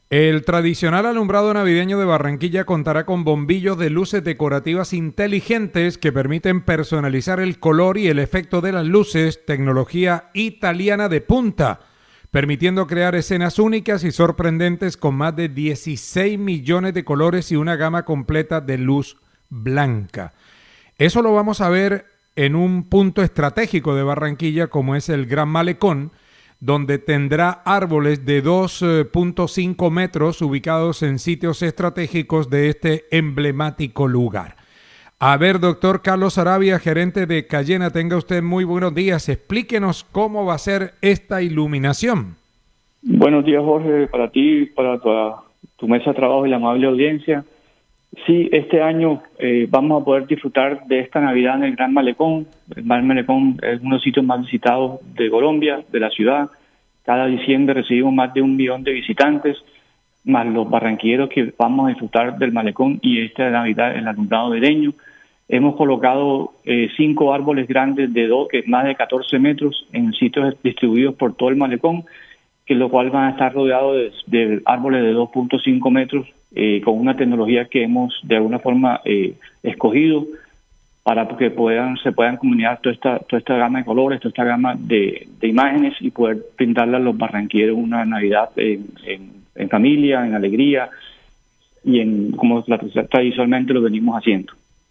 El tradicional alumbrado navideño de Barranquilla contará con bombillos de luces decorativas inteligentes que permiten personalizar el color y el efecto de las luces, tecnología italiana de punta, permitiendo crear escenas únicas y sorprendentes con más de 16 millones de colores y una gama completa de luz blanca. Eso lo vamos a ver en un punto estratégico de Barranquilla como es el Gran Malecón, donde tendrá árboles de 2,5 metros ubicados en sitios estratégicos de este emblemático lugar. A ver, doctor Carlos Aravia, gerente de Cayena, tenga usted muy buenos días. Explíquenos cómo va a ser esta iluminación. Buenos días, Jorge, para ti, para tu mesa de trabajo y la amable audiencia. Sí, este año vamos a poder disfrutar de esta Navidad en el Gran Malecón. El Gran Malecón es uno de los sitios más visitados de Colombia, de la ciudad. Cada diciembre recibimos más de 1 millón de visitantes, más los barranquilleros que vamos a disfrutar del Malecón y esta Navidad el alumbrado navideño. Hemos colocado 5 árboles grandes que más de 14 metros en sitios distribuidos por todo el Malecón, que lo cual van a estar rodeados de árboles de 2,5 metros con una tecnología que hemos de alguna forma escogido para que se puedan combinar toda esta gama de colores, toda esta gama de imágenes y poder brindarle a los barranquilleros una Navidad en familia, en alegría y como tradicionalmente lo venimos haciendo.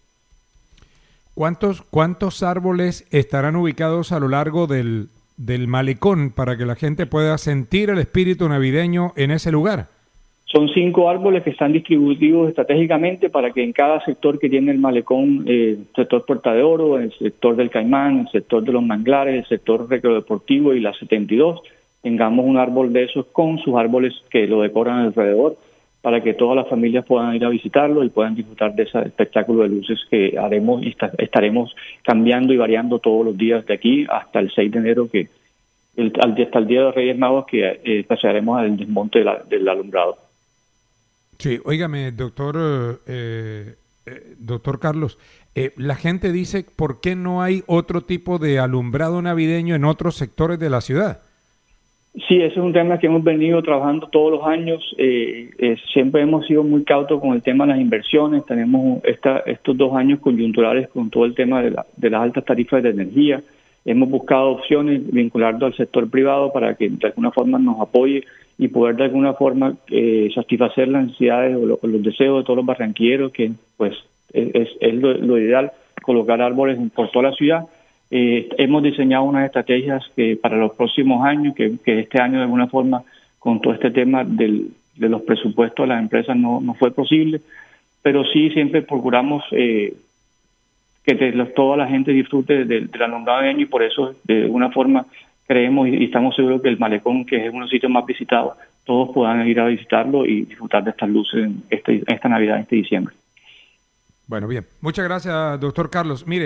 ¿Cuántos árboles estarán ubicados a lo largo del Malecón para que la gente pueda sentir el espíritu navideño en ese lugar? Son 5 árboles que están distribuidos estratégicamente para que en cada sector que tiene el Malecón, el sector Puerta de Oro, el sector del Caimán, el sector de los Manglares, el sector recreativo y la 72, tengamos un árbol de esos con sus árboles que lo decoran alrededor para que todas las familias puedan ir a visitarlo y puedan disfrutar de ese espectáculo de luces que haremos y estaremos cambiando y variando todos los días de aquí hasta el 6 de enero, hasta el Día de los Reyes Magos, que pasaremos al desmonte del alumbrado. Sí, óigame, doctor Carlos, la gente dice, ¿por qué no hay otro tipo de alumbrado navideño en otros sectores de la ciudad? Sí, ese es un tema que hemos venido trabajando todos los años. Siempre hemos sido muy cautos con el tema de las inversiones. Tenemos estos 2 años coyunturales con todo el tema de las altas tarifas de energía. Hemos buscado opciones vinculando al sector privado para que de alguna forma nos apoye y poder de alguna forma satisfacer las necesidades o los deseos de todos los barranquilleros, que pues es lo ideal, colocar árboles por toda la ciudad. Hemos diseñado unas estrategias que para los próximos años, que este año de alguna forma con todo este tema de los presupuestos de las empresas no fue posible, pero sí siempre procuramos que toda la gente disfrute del alumbrado navideño y por eso de alguna forma creemos y estamos seguros que el Malecón, que es uno de los sitios más visitados, todos puedan ir a visitarlo y disfrutar de estas luces en esta Navidad, este diciembre. Bueno, bien. Muchas gracias, doctor Carlos. Mire,